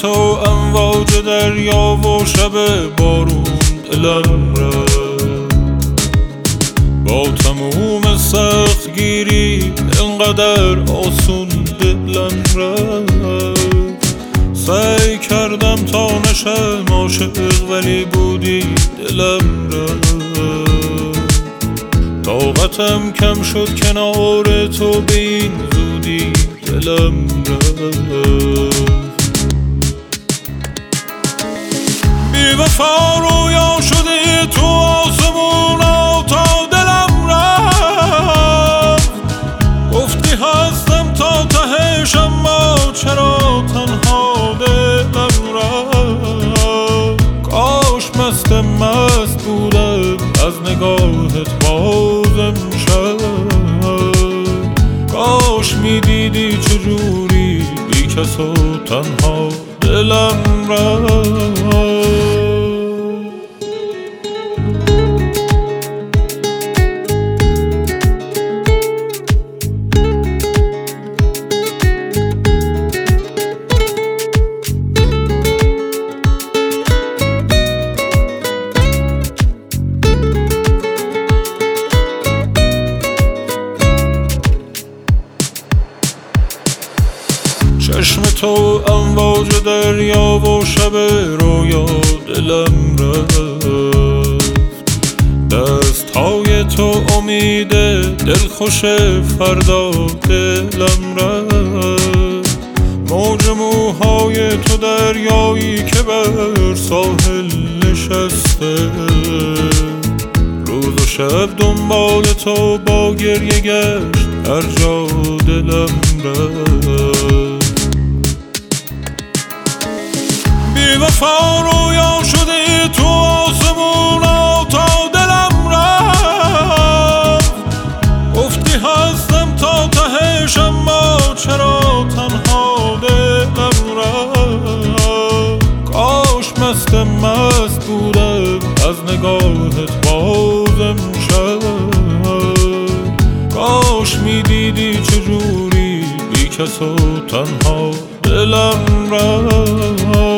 تو امواج دریا و شب بارون دلم رفت، با تموم سختگیری انقدر آسون دلم رفت. سعی کردم تا نشم عاشق ولی بودی دلم رفت. طاقتم کم شد کنار تو به این زودی دلم رفت. بی وفا رویا شدی تو آسمونا تا دلم رفت. گفتی هستم تا تهش اما چرا تنها دلم رفت. کاش مست بودم از نگاهت بازم شد. کاش میدیدی چجوری بی کس و تنها دلم رفت. چشم تو امواج دریا و شب رویا دلم رفت. دستهای تو امید دلخوش فردا دلم رفت. موج موهای تو دریایی که بر ساحل نشسته. روز و شب دنبال تو با گریه گشت هر جا دلم رفت. بی وفا رویا شدی تو آسمونا تا دلم رفت. گفتی هستم تا تهش اما چرا تنها دلم رفت. کاش مست بودم از نگاهت بازم شد. کاش میدیدی چجوری بی کس و تنها دلم رفت.